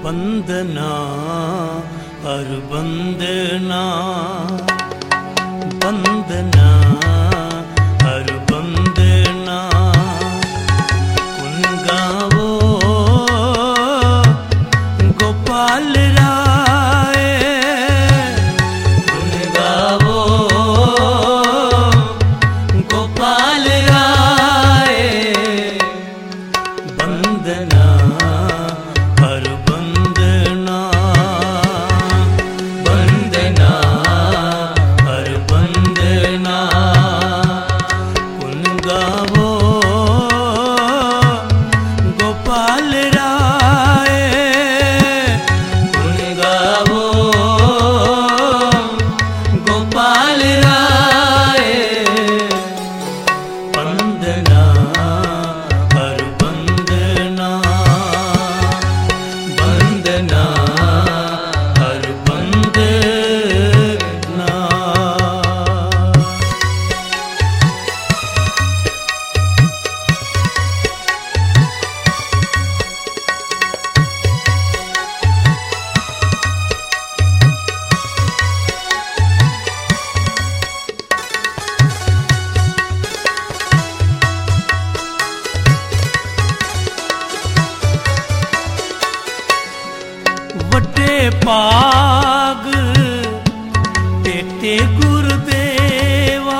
बंदना हर बंदना बंदना हर बंदना कुन गावो गोपाल राय कुन गावो गोपाल राय बंदना हर बंदना बंदना हर बंदना कुन गावो गोपाल राय कुन गावो गोपाल राय बंदना हर बंदना बंदना हर बंदना। वटे पाग तेते गुरुदेवा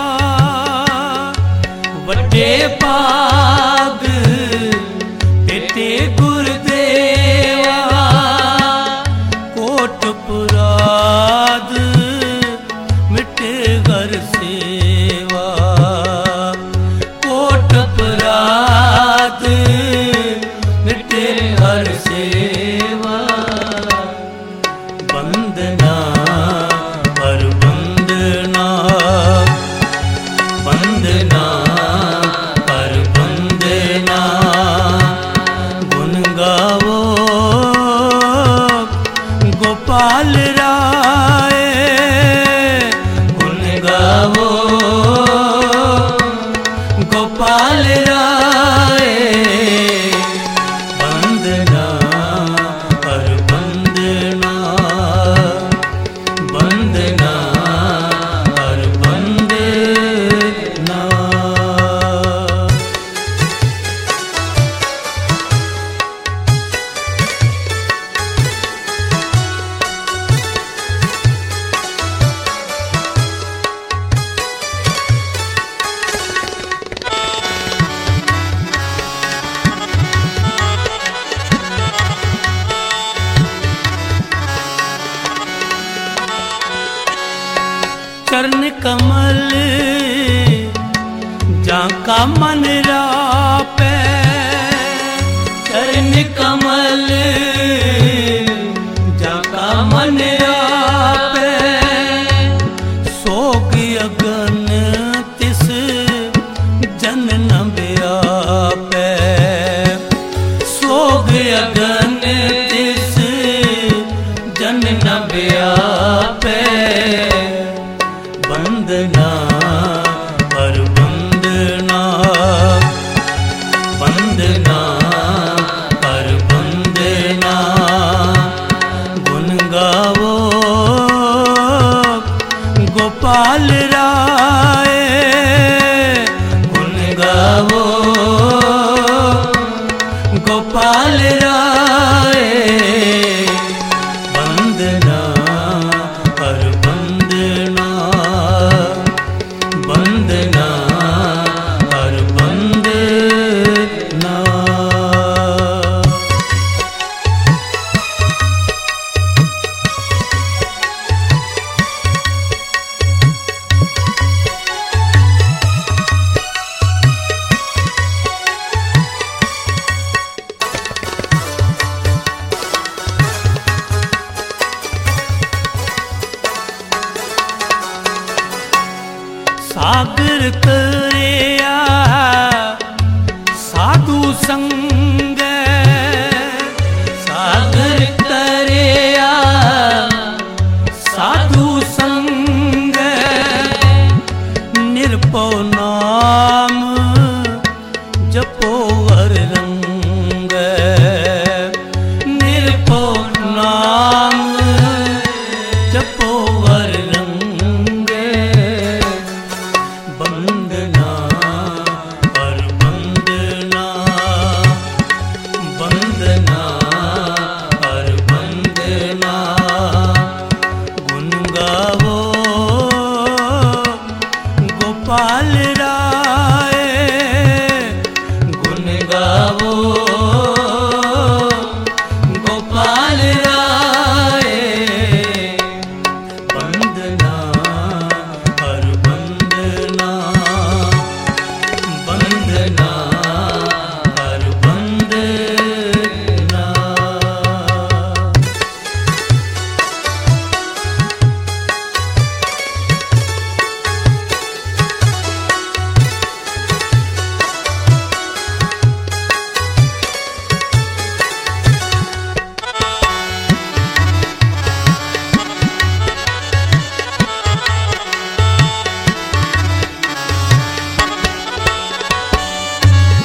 वटे पाग तेते गुरुदेवा कोट पुराद मिटे घर सेवा कोट पुराद मिटे घर सेवा बंदना हर बंदना बंदना हर बंदना गुन गावो गोपाल राय गुन गावो गोपाल राय बंदना हर बंदना बंदना हर बंदना। चरण कमल जाका मन रापे चरण कमल जाका मन रापे सोग अगन तिस जन न व्यापे सोग अगन तिस जन न व्यापे बंदना हर बंदना बंदना हर बंदना गुन गावो गोपाल राय गुन गावो गोपाल राय बंदना हर बंदना गुण गावो गोपाल राय गुण गावो गोपाल राय बंदना हर बंदना बंदना हर बंदना।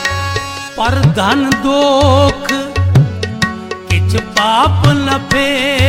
पर धन दोख किछ पाप न फे